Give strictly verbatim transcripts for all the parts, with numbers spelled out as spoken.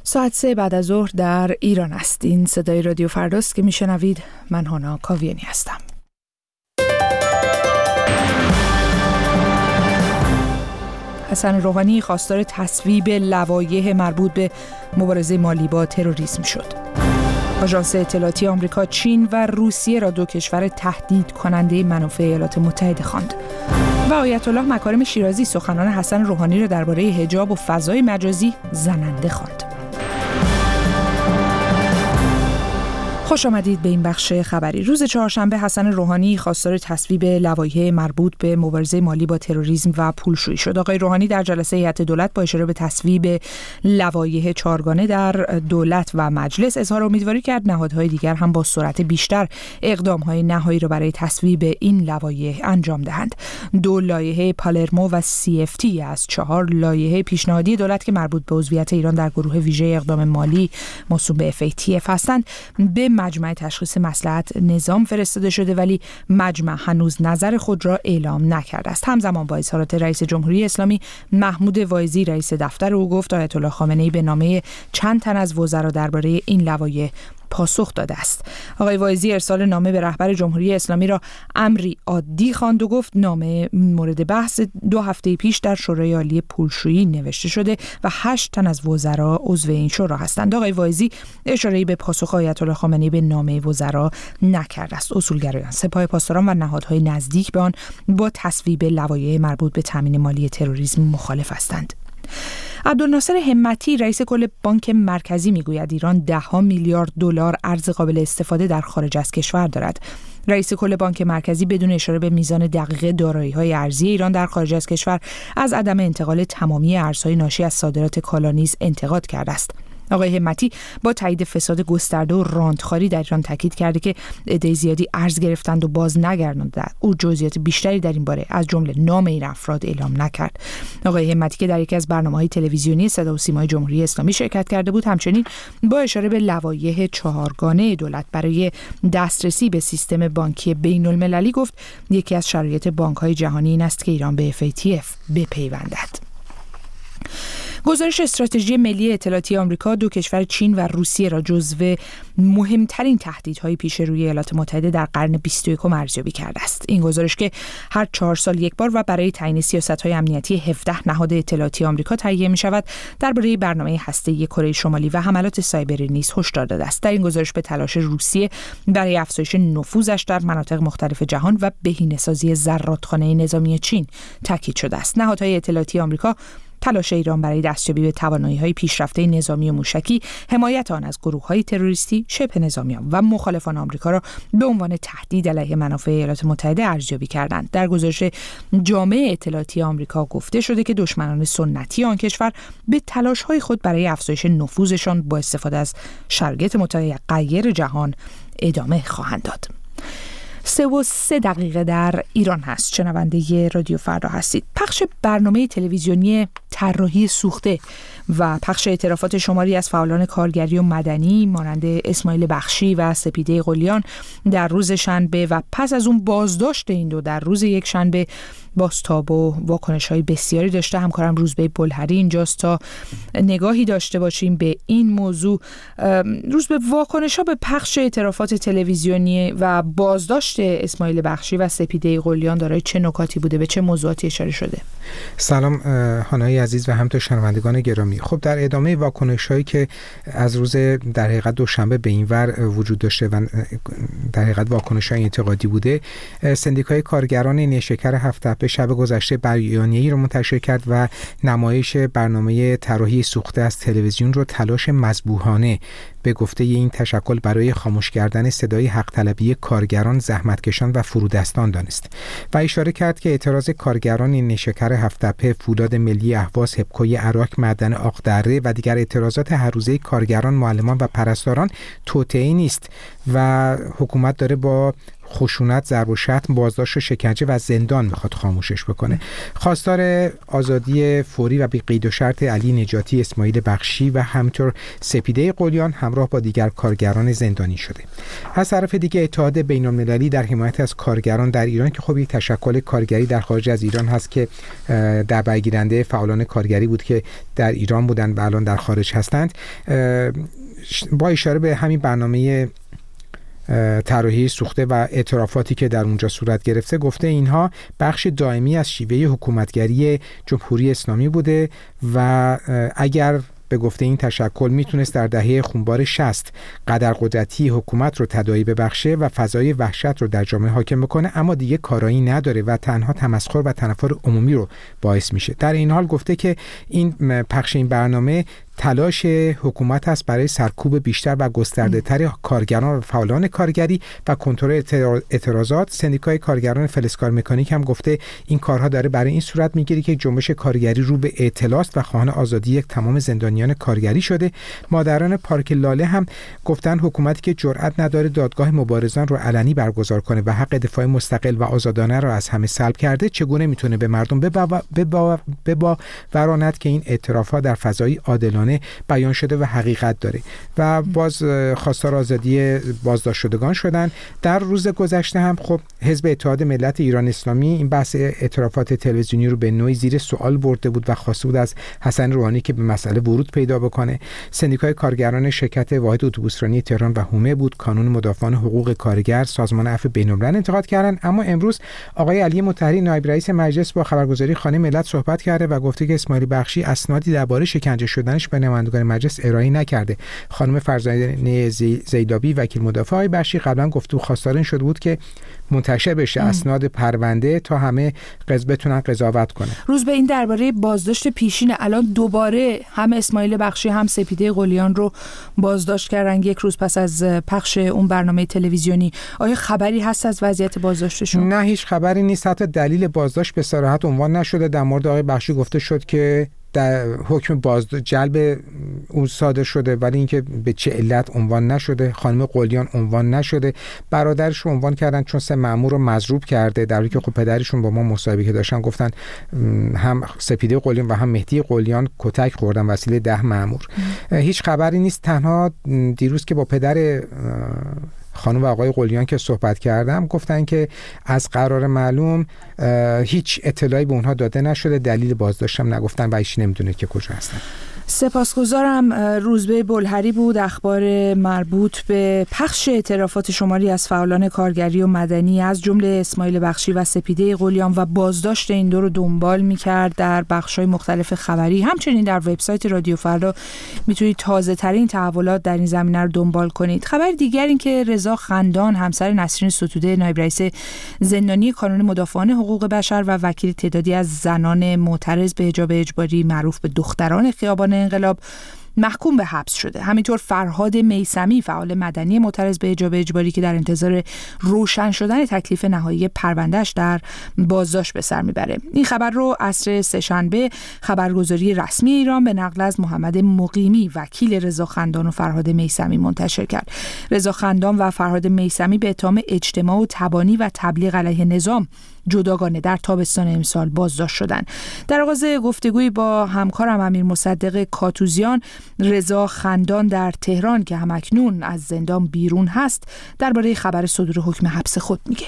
ساعت سه بعد از ظهر در ایران است. این صدای رادیو فرداست که میشنوید. من هانا کاویانی هستم. حسن روحانی خواستار تصویب لوایح مربوط به مبارزه مالی با تروریسم شد. آژانس اطلاعاتی آمریکا چین و روسیه را دو کشور تهدید کننده منافع ایالات متحده خواند. و آیت الله مکارم شیرازی سخنان حسن روحانی را درباره حجاب و فضای مجازی زننده خواند. خوش آمدید به این بخش خبری. روز چهارشنبه حسن روحانی خواستار تصویب لوایح مربوط به مبارزه مالی با تروریسم و پولشویی شد. آقای روحانی در جلسه هیئت دولت با اشاره به تصویب لوایح چهارگانه در دولت و مجلس اظهار امیدواری کرد نهادهای دیگر هم با سرعت بیشتر اقدام‌های نهایی را برای تصویب این لوایح انجام دهند. دو لایحه پالرمو و سی اف تی از چهار لایحه پیشنهادی دولت که مربوط به عضویت ایران در گروه ویژه اقدام مالی موسوم به اف ای تی اف هستند به مجمع تشخیص مصلحت نظام فرستاده شده، ولی مجمع هنوز نظر خود را اعلام نکرده است. همزمان با اظهارات رئیس جمهوری اسلامی محمود واعظی رئیس دفتر او گفت آیت الله خامنه‌ای به نامه چند تن از وزرا درباره این لوایح پاسخ داده است. آقای واعظی ارسال نامه به رهبر جمهوری اسلامی را امری عادی خواند و گفت نامه مورد بحث دو هفته پیش در شورای عالی پولشویی نوشته شده و هشت تن از وزرا عضو این شورا هستند. آقای واعظی اشاره‌ای به پاسخ آیت الله خامنه‌ای به نامه وزرا نکرده است. اصولگرایان، سپاه پاسداران و نهادهای نزدیک به آن با تصویب لوایح مربوط به تامین مالی تروریسم مخالف هستند. عبدالناصر همتی رئیس کل بانک مرکزی میگوید ایران ده ها میلیارد دلار ارز قابل استفاده در خارج از کشور دارد. رئیس کل بانک مرکزی بدون اشاره به میزان دقیق دارایی‌های ارزی ایران در خارج از کشور از عدم انتقال تمامی ارزهای ناشی از صادرات کالا نیز انتقاد کرده است. آقای همتی با تایید فساد گسترده و راندخواری در ایران تاکید کرده که عده زیادی ارز گرفتند و باز نگرداندند. او جزئیات بیشتری در این باره از جمله نام این افراد اعلام نکرد. آقای همتی که در یکی از برنامه‌های تلویزیونی صدا و سیمای جمهوری اسلامی شرکت کرده بود، همچنین با اشاره به لوایح چهارگانه دولت برای دسترسی به سیستم بانکی بین‌المللی گفت یکی از شرایط بانک‌های جهانی این است که ایران به اف ای تی اف بپیوندد. گزارش استراتژی ملی اطلاعاتی آمریکا دو کشور چین و روسیه را جزو مهمترین تهدیدهای پیش روی ایالات متحده در قرن بیست و یکم ارزیابی کرده است. این گزارش که هر چهار سال یک بار و برای تعیین سیاست‌های امنیتی هفده نهاد اطلاعاتی آمریکا تهیه می‌شود، درباره برنامه هسته‌ای کره شمالی و حملات سایبری نیز هشدار داده است. در این گزارش به تلاش روسیه برای افزایش نفوذش در مناطق مختلف جهان و بهینه‌سازی زرادخانه نظامی چین تاکید شده است. نهادهای اطلاعاتی آمریکا تلاش ایران برای دستیابی به توانایی‌های پیشرفته نظامی و موشکی، حمایت آن از گروه‌های تروریستی، شبه نظامیان و مخالفان آمریکا را به عنوان تهدید علیه منافع ایالات متحده ارزیابی کردند. در گزارش جامعه اطلاعاتی آمریکا گفته شده که دشمنان سنتی آن کشور به تلاش‌های خود برای افزایش نفوذشان با استفاده از شرایط متغیر جهان ادامه خواهند داد. سه و سه دقیقه در ایران هست. شنونده رادیو فردا هستید. پخش برنامه تلویزیونی طراحی سوخته و پخش اعترافات شماری از فعالان کارگری و مدنی مانند اسماعیل بخشی و سپیده قلیان در روز شنبه و پس از اون بازداشت این دو در روز یک شنبه بازتاب و واکنش‌های بسیاری داشته. همکارم روزبه بلهری اینجاست تا نگاهی داشته باشیم به این موضوع. روزبه، واکنش‌ها به پخش اعترافات تلویزیونی و بازداشت اسماعیل بخشی و سپیده قلیان دارای چه نکاتی بوده، به چه موضوعاتی اشاره شده؟ سلام هانای عزیز و همینطور شنوندگان گرامی. خب در ادامه واکنش‌هایی که از روز در حقیقت دوشنبه به این ور وجود داشته و در حقیقت واکنش‌های انتقادی بوده، سندیکای کارگران نیشکر هفت به شب گذشته بیانیه‌ای رو منتشر کرد و نمایش برنامه طراحی سوخته از تلویزیون رو تلاش مذبوحانه به گفته این تشکل برای خاموش کردن صدای حق طلبی کارگران، زحمتکشان و فرودستان دانست و اشاره کرد که اعتراض کارگران نیشکر هفت‌تپه، فولاد ملی اهواز، هپکوی عراق، معدن آقدره و دیگر اعتراضات هر روزه کارگران، معلمان و پرستاران توطئه‌ای نیست و حکومت داره با خشونت، ضرب و شتم، بازداشت و شکنجه و زندان میخواد خاموشش بکنه. خواستار آزادی فوری و بی قید و شرط علی نجاتی، اسماعیل بخشی و همینطور سپیده قلیان همراه با دیگر کارگران زندانی شده. از طرف دیگه اتحاد بین‌المللی در حمایت از کارگران در ایران که خب یک تشکل کارگری در خارج از ایران هست که در برگیرنده فعالان کارگری بود که در ایران بودن و الان در خارج هستند، با اشاره به همین برنامه طراحی سوخته و اعترافاتی که در اونجا صورت گرفته، گفته اینها بخش دائمی از شیوه حکومتگری جمهوری اسلامی بوده و اگر به گفته این تشکل میتونست در دهه خونبار شصت قدرقدرتی حکومت رو تداعی ببخشه و فضای وحشت رو در جامعه حاکم بکنه، اما دیگه کارایی نداره و تنها تمسخر و تنفر عمومی رو باعث میشه. در این حال گفته که این پخش این برنامه تلاش حکومت است برای سرکوب بیشتر و گسترده‌تر کارگران و فعالان کارگری و کنترل اعتراضات. سندیکای کارگران فلزکار مکانیک هم گفته این کارها داره برای این صورت میگیره که جنبش کارگری رو به اعتلاس و خواهان آزادی یک تمام زندانیان کارگری شده. مادران پارک لاله هم گفتن حکومتی که جرئت نداره دادگاه مبارزان رو علنی برگزار کنه و حق دفاع مستقل و آزادانه رو از همه سلب کرده، چگونه میتونه به مردم بباوراند که این اعترافات در فضای عادلانه بیان شده و حقیقت داره. و باز خواستار آزادی بازداشت شدگان شدن. در روز گذشته هم خب حزب اتحاد ملت ایران اسلامی این بحث اعترافات تلویزیونی رو به نوعی زیر سوال برده بود و خواسته بود از حسن روحانی که به مسئله ورود پیدا بکنه. سندیکای کارگران شرکت واحد اتوبوسرانی تهران و هومه بود، کانون مدافعان حقوق کارگر، سازمان عفو بین‌الملل انتقاد کردن. اما امروز آقای علی مطهری نایب رئیس مجلس با خبرگزاری خانه ملت صحبت کرده و گفته که اسماعیل بخشی اسنادی درباره شکنجه شدنش به نمایندگان مجلس ارائه نکرده. خانم فرزانه زیدابی وکیل مدافع آقای بخشی قبلا گفته و خواستار این شده بود که منتشر بشه ام. اسناد پرونده تا همه قضا بتونن قضاوت کنن. روز به این درباره بازداشت پیشین الان دوباره هم اسماعیل بخشی هم سپیده قلیان رو بازداشت کردن یک روز پس از پخش اون برنامه تلویزیونی. آیا خبری هست از وضعیت بازداشتشون؟ نه، هیچ خبری نیست. حتی دلیل بازداشت به صراحت عنوان نشده. در مورد آقای بخشی گفته شد که در حکم بازداشت جلب اون صادر شده، ولی اینکه به چه علت عنوان نشده. خانم قلیان عنوان نشده. برادرش عنوان کردن چون سه مأمور رو مضروب کرده، در حالی که خب پدرشون با ما مصاحبه که داشتن گفتن هم سپیده قلیان و هم مهدی قلیان کتک خوردن وسیله ده مأمور. هیچ خبری نیست. تنها دیروز که با پدر خانم و آقای قلیان که صحبت کردم گفتن که از قرار معلوم هیچ اطلاعی به اونها داده نشده، دلیل بازداشتم نگفتن و هیچ نمیدونه که کجا هستن. سپاسگزارم. روزبه بلهری بود. اخبار مربوط به پخش اعترافات شماری از فعالان کارگری و مدنی از جمله اسماعیل بخشی و سپیده قلیان و بازداشت این دو رو دنبال می‌کرد در بخش‌های مختلف خبری. همچنین در وبسایت رادیو فردا میتونید تازه‌ترین تحولات در این زمینه رو دنبال کنید. خبر دیگر این که رضا خندان همسر نسرین ستوده نایب رئیس زندانی کانون مدافعان حقوق بشر و وکیل تعدادی از زنان معترض به حجاب اجباری معروف به دختران خیابان انقلاب محکوم به حبس شده. همینطور فرهاد میثمی فعال مدنی معترض به حجاب اجباری که در انتظار روشن شدن تکلیف نهایی پروندهش در بازداشت به سر میبره. این خبر رو عصر سه‌شنبه خبرگزاری رسمی ایران به نقل از محمد مقیمی وکیل رضا خندان و فرهاد میثمی منتشر کرد. رضا خندان و فرهاد میثمی به اتهام اجتماع و تبانی و تبلیغ علیه نظام جداگانه در تابستان امسال بازداشت شدند. در آغاز گفتگویی با همکارم امیر مصدق کاتوزیان، رضا خندان در تهران که همکنون از زندان بیرون هست درباره خبر صدور حکم حبس خود میگه.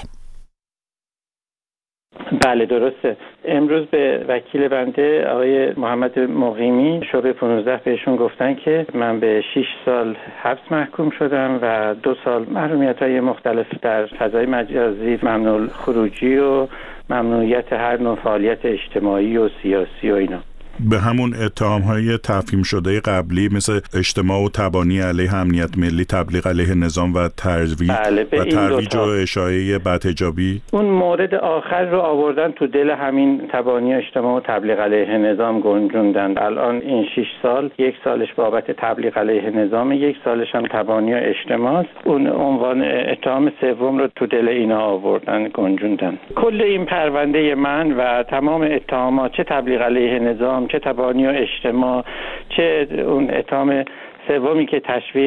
بله درسته. امروز به وکیل بنده آقای محمد مقیمی شعبه پانزده بهشون گفتن که من به شش سال حبس محکوم شدم و دو سال محرومیت‌های مختلف در فضای مجازی، ممنوع خروجی و ممنوعیت هر نوع فعالیت اجتماعی و سیاسی و اینا. به همون اتهام‌های تفهیم شده قبلی مثل اجتماع و تبانی علیه امنیت ملی، تبلیغ علیه نظام و ترویج بله و ترویج و اشاعه بدحجابی، اون مورد آخر رو آوردن تو دل همین تبانی اجتماع و تبلیغ علیه نظام گنجوندن. الان این شش سال، یک سالش بابت تبلیغ علیه نظام، یک سالش هم تبانی و اجتماع. اون عنوان اتهام سوم رو تو دل اینا آوردن گنجوندن. کل این پرونده من و تمام اتهامات، چه تبلیغ علیه نظام، چه تبانی و اجتماع، چه اون اتهام سومی که تشویق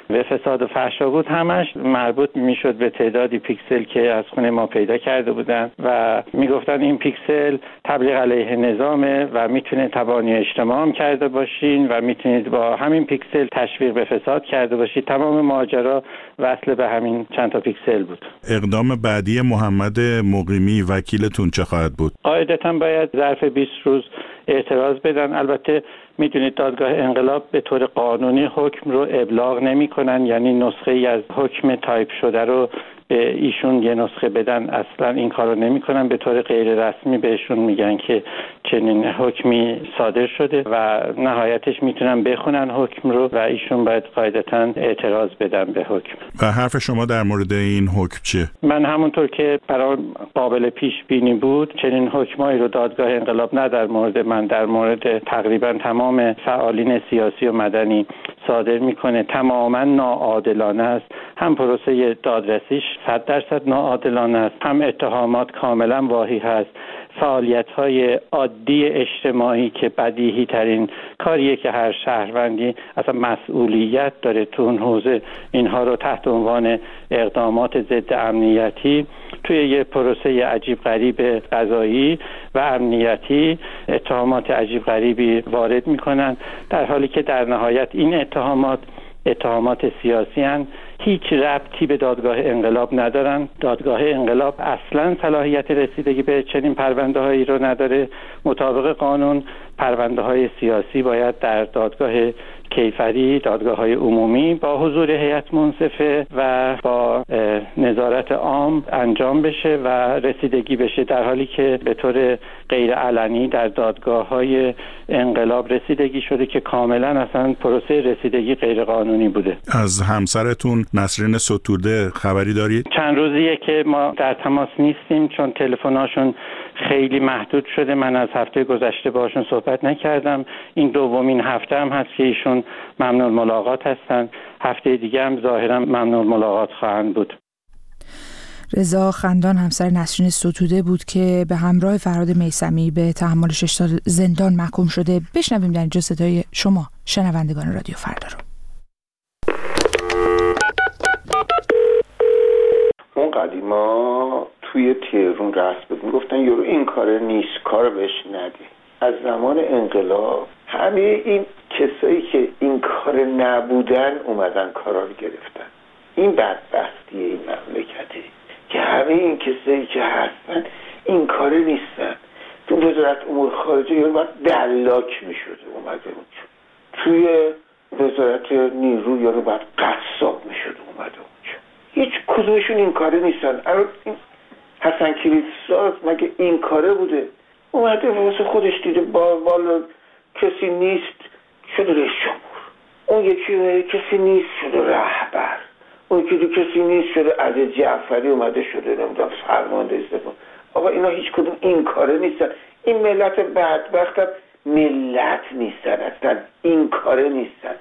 به فساد و فحشا بود، همش مربوط میشد به تعدادی پیکسل که از خونه ما پیدا کرده بودن و میگفتن این پیکسل تبلیغ علیه نظامه و میتونه تبانی اجتماع هم کرده باشین و میتونید با همین پیکسل تشویق به فساد کرده باشید. تمام ماجرا وصل به همین چند تا پیکسل بود. اقدام بعدی محمد مقیمی وکیلتون چه خواهد بود؟ قاعدتاً باید ظرف بیست روز اعتراض بدن. البته میدونید دادگاه انقلاب به طور قانونی حکم رو ابلاغ نمی کنن، یعنی نسخه ای از حکم تایپ شده رو به ایشون یه نسخه بدن، اصلا این کارو نمی کنن. به طور غیر رسمی بهشون میگن که چنین حکمی صادر شده و نهایتش میتونن بخونن حکم رو و ایشون باید قاعدتاً اعتراض بدن به حکم. و حرف شما در مورد این حکم چیه؟ من همونطور که برای قابل پیش بینی بود چنین حکمایی رو دادگاه انقلاب نه در مورد من، در مورد تقریبا تمام فعالین سیاسی و مدنی صادر میکنه. تماما ناعادلانه است. هم پروسه دادرسیش صد درصد ناعادلانه است، هم اتهامات کاملا واهی هست. فعالیت‌های عادی اجتماعی که بدیهی ترین کاریه که هر شهروندی اصلا مسئولیت داره تو اون حوزه اینها رو تحت عنوان اقدامات ضد امنیتی توی یه پروسه عجیب غریب قضایی و امنیتی اتهامات عجیب غریبی وارد میکنن، در حالی که در نهایت این اتهامات اتهامات سیاسی هستند، هیچ ربطی به دادگاه انقلاب ندارن. دادگاه انقلاب اصلا صلاحیت رسیدگی به چنین پرونده هایی رو نداره. مطابق قانون پرونده های سیاسی باید در دادگاه کیفری، دادگاه های عمومی با حضور هیئت منصفه و با نظارت عام انجام بشه و رسیدگی بشه، در حالی که به طور غیر علنی در دادگاه های انقلاب رسیدگی شده که کاملا اصلا پروسه رسیدگی غیر قانونی بوده. از همسرتون نسرین ستوده خبری دارید؟ چند روزیه که ما در تماس نیستیم چون تلفن‌هاشون خیلی محدود شده. من از هفته گذشته باشون صحبت نکردم. این دومین هفته هم هست که ایشون ممنون ملاقات هستن. هفته دیگه هم ظاهرا ممنون ملاقات خواهند بود. رضا خندان همسر نسرین ستوده بود که به همراه فرهاد میثمی به تحمل شش سال زندان محکوم شده. بشنویم در اینجا صدای شما شنوندگان رادیو فردا رو. اون قدیما توی تهرون رسم بود میگفتن یورو این کار نیست، کار بهش نده. از زمان انقلاب همه این کسایی که این کار نبودن اومدن کارا رو گرفتن. این بدبختی این مملکته که همه این کسایی که هستن این کار نیستن. تو وزارت امور خارجه یورو باید دلاک میشده اومده اونجا. توی وزارت نیرو یورو باید قصاب میشده اومده اونجا. هیچ کدومشون این کاره نیستن. این حسن کلیدساز مگه این کاره بوده؟ اومده واسه خودش دیده با والا کسی نیست شده رئیس جمهور. اون یکی کسی نیست شده رهبر. اون یکی کسی نیست شده عزیز جعفری اومده شده نمیدونم فرمانده سپاه. آقا اینا هیچ کدوم این کاره نیستن. این ملت بدبخت هم ملت نیستن، اصلا این کاره نیستن.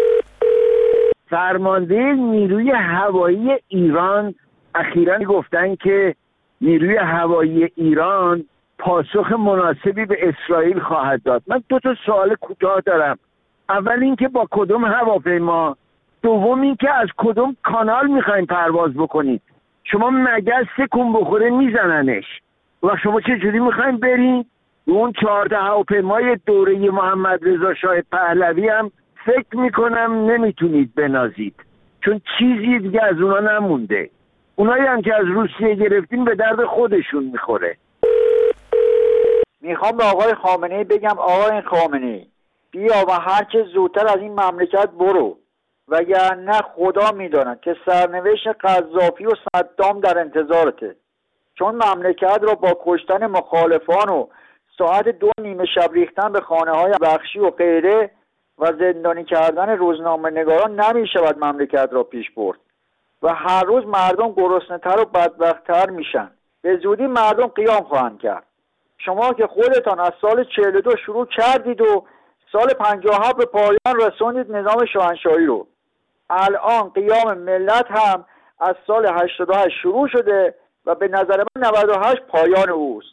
فرمانده نیروی هوایی ایران اخیراً گفتن که نیروی هوایی ایران پاسخ مناسبی به اسرائیل خواهد داد. من دو تا سوال کوتاه دارم. اول اینکه با کدوم هواپیما، دوم اینکه از کدوم کانال میخواین پرواز بکنید. شما مگس سکون بخوره میزننش و شما چه جوری میخواین برین؟ اون چهارده هواپیمای دوره محمد رضا شاه پهلوی هم فکر میکنم نمیتونید بنازید، چون چیزی دیگه از اونا نمونده. اونایی هم که از روسیه گرفتیم به درد خودشون میخوره. میخوام به آقای خامنه‌ای بگم آقای خامنه‌ای بیا و هر چه زودتر از این مملکت برو، وگرنه خدا میداند که سرنوشت قذافی و صدام در انتظارته. چون مملکت را با کشتن مخالفان و ساعت دو نیمه شب ریختن به خانه های بخشی و غیره و زندانی کردن روزنامه نگاران نمیشود مملکت را پیش برد و هر روز مردم گرسنه‌تر و بدبخت‌تر میشن. به زودی مردم قیام خواهند کرد. شما که خودتان از سال چهل و دو شروع کردید و سال پنجاه و هفت به پایان رسوندید نظام شاهنشاهی رو، الان قیام ملت هم از سال هشتاد و هشت شروع شده و به نظر من نود و هشت پایان اوست.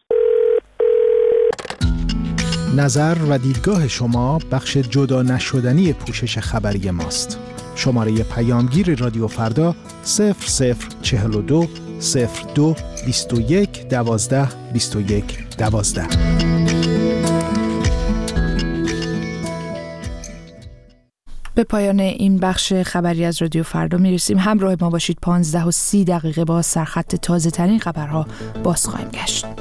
نظر و دیدگاه شما بخش جدا نشدنی پوشش خبری ماست. شماره پیامگیر رادیو فردا صفر صفر چهل و دو صفر دو بیست و یک دوازده بیست و یک دوازده. به پایان این بخش خبری از رادیو فردا میرسیم. همراه ما باشید. پانزده و سی دقیقه با سرخط تازه ترین خبرها باز خواهیم گشت.